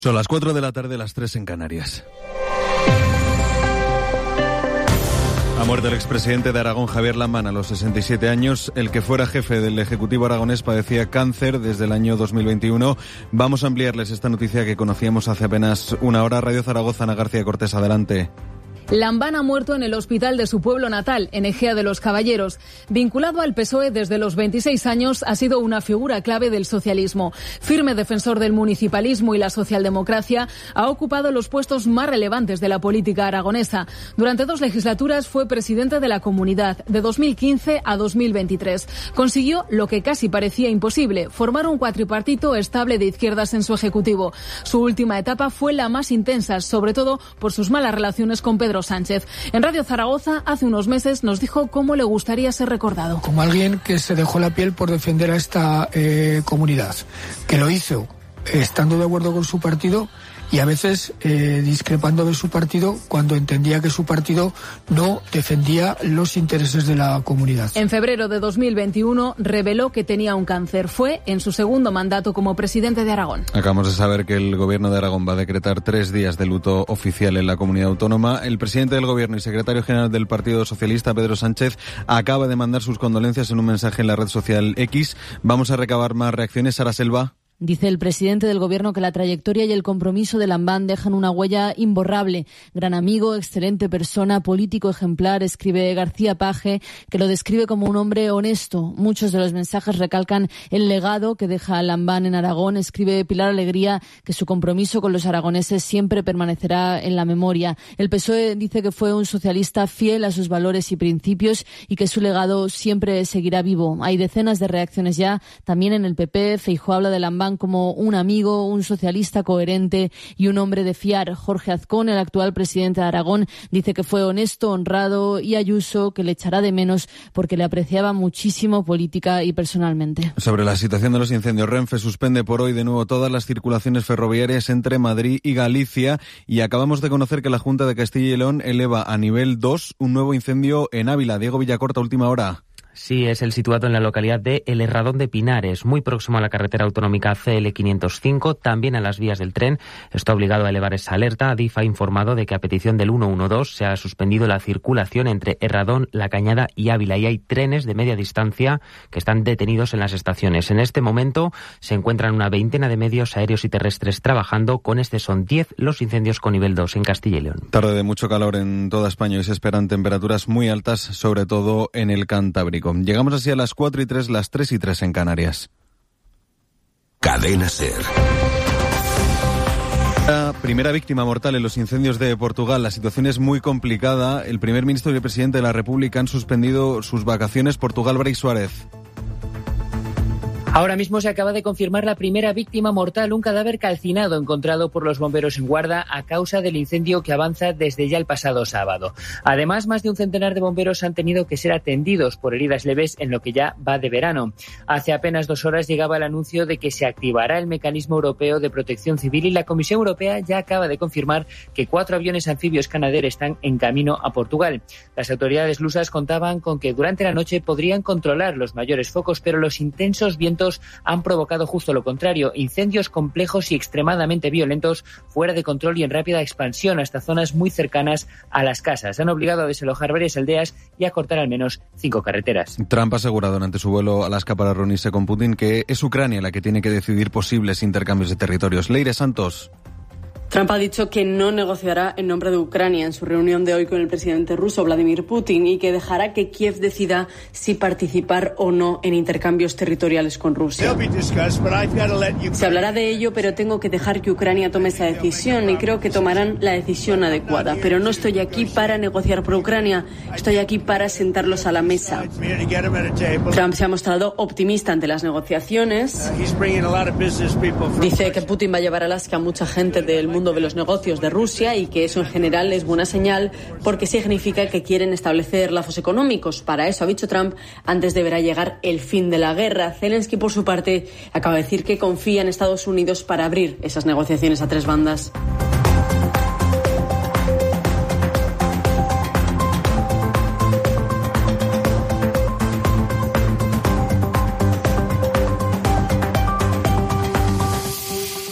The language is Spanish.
Son las 4 de la tarde, las 3 en Canarias. Ha muerto el expresidente de Aragón, Javier Lambán, a los 67 años. El que fuera jefe del Ejecutivo aragonés padecía cáncer desde el año 2021. Vamos a ampliarles esta noticia que conocíamos hace apenas una hora. Radio Zaragoza, Ana García Cortés, adelante. Lambán ha muerto en el hospital de su pueblo natal, en Ejea de los Caballeros. Vinculado al PSOE desde los 26 años, ha sido una figura clave del socialismo. Firme defensor del municipalismo y la socialdemocracia, ha ocupado los puestos más relevantes de la política aragonesa. Durante 2 legislaturas fue presidente de la comunidad, de 2015 a 2023. Consiguió lo que casi parecía imposible, formar un cuatripartito estable de izquierdas en su ejecutivo. Su última etapa fue la más intensa, sobre todo por sus malas relaciones con Pedro Sánchez. En Radio Zaragoza, hace unos meses, nos dijo cómo le gustaría ser recordado. Como alguien que se dejó la piel por defender a esta comunidad, que lo hizo estando de acuerdo con su partido y a veces discrepando de su partido cuando entendía que su partido no defendía los intereses de la comunidad. En febrero de 2021 reveló que tenía un cáncer. Fue en su segundo mandato como presidente de Aragón. Acabamos de saber que el Gobierno de Aragón va a decretar 3 días de luto oficial en la comunidad autónoma. El presidente del Gobierno y secretario general del Partido Socialista, Pedro Sánchez, acaba de mandar sus condolencias en un mensaje en la red social X. Vamos a recabar más reacciones. Sara Selva. Dice el presidente del Gobierno que la trayectoria y el compromiso de Lambán dejan una huella imborrable. Gran amigo, excelente persona, político ejemplar, escribe García Paje, que lo describe como un hombre honesto. Muchos de los mensajes recalcan el legado que deja Lambán en Aragón. Escribe Pilar Alegría que su compromiso con los aragoneses siempre permanecerá en la memoria. El PSOE dice que fue un socialista fiel a sus valores y principios y que su legado siempre seguirá vivo. Hay decenas de reacciones ya, también en el PP. Feijóo habla de Lambán como un amigo, un socialista coherente y un hombre de fiar. Jorge Azcón, el actual presidente de Aragón, dice que fue honesto, honrado, y Ayuso que le echará de menos porque le apreciaba muchísimo política y personalmente. Sobre la situación de los incendios, Renfe suspende por hoy de nuevo todas las circulaciones ferroviarias entre Madrid y Galicia y acabamos de conocer que la Junta de Castilla y León eleva a nivel 2 un nuevo incendio en Ávila. Diego Villacorta, última hora. Sí, es el situado en la localidad de El Herradón de Pinares, muy próximo a la carretera autonómica CL 505, también a las vías del tren. Está obligado a elevar esa alerta. Adif ha informado de que a petición del 112 se ha suspendido la circulación entre Herradón, La Cañada y Ávila y hay trenes de media distancia que están detenidos en las estaciones. En este momento se encuentran una veintena de medios aéreos y terrestres trabajando. Con este son 10 los incendios con nivel 2 en Castilla y León. Tarde de mucho calor en toda España y se esperan temperaturas muy altas, sobre todo en el Cantábrico. Llegamos así a las 4 y 3, las 3 y 3 en Canarias. Cadena SER. La primera víctima mortal en los incendios de Portugal. La situación es muy complicada. El primer ministro y el presidente de la República han suspendido sus vacaciones. Portugal, Brais Suárez. Ahora mismo se acaba de confirmar la primera víctima mortal, un cadáver calcinado encontrado por los bomberos en Guarda a causa del incendio que avanza desde ya el pasado sábado. Además, más de un centenar de bomberos han tenido que ser atendidos por heridas leves en lo que ya va de verano. Hace apenas 2 horas llegaba el anuncio de que se activará el mecanismo europeo de protección civil y la Comisión Europea ya acaba de confirmar que 4 aviones anfibios Canadair están en camino a Portugal. Las autoridades lusas contaban con que durante la noche podrían controlar los mayores focos, pero los intensos vientos han provocado justo lo contrario, incendios complejos y extremadamente violentos, fuera de control y en rápida expansión hasta zonas muy cercanas a las casas. Han obligado a desalojar varias aldeas y a cortar al menos 5 carreteras. Trump ha asegurado durante su vuelo a Alaska para reunirse con Putin que es Ucrania la que tiene que decidir posibles intercambios de territorios. Leire Santos. Trump ha dicho que no negociará en nombre de Ucrania en su reunión de hoy con el presidente ruso Vladimir Putin y que dejará que Kiev decida si participar o no en intercambios territoriales con Rusia. Se hablará de ello, pero tengo que dejar que Ucrania tome esa decisión y creo que tomarán la decisión adecuada. Pero no estoy aquí para negociar por Ucrania, estoy aquí para sentarlos a la mesa. Trump se ha mostrado optimista ante las negociaciones. Dice que Putin va a llevar a Alaska a mucha gente del mundo de los negocios de Rusia y que eso en general es buena señal porque significa que quieren establecer lazos económicos. Para eso, ha dicho Trump, antes deberá llegar el fin de la guerra. Zelensky, por su parte, acaba de decir que confía en Estados Unidos para abrir esas negociaciones a 3 bandas.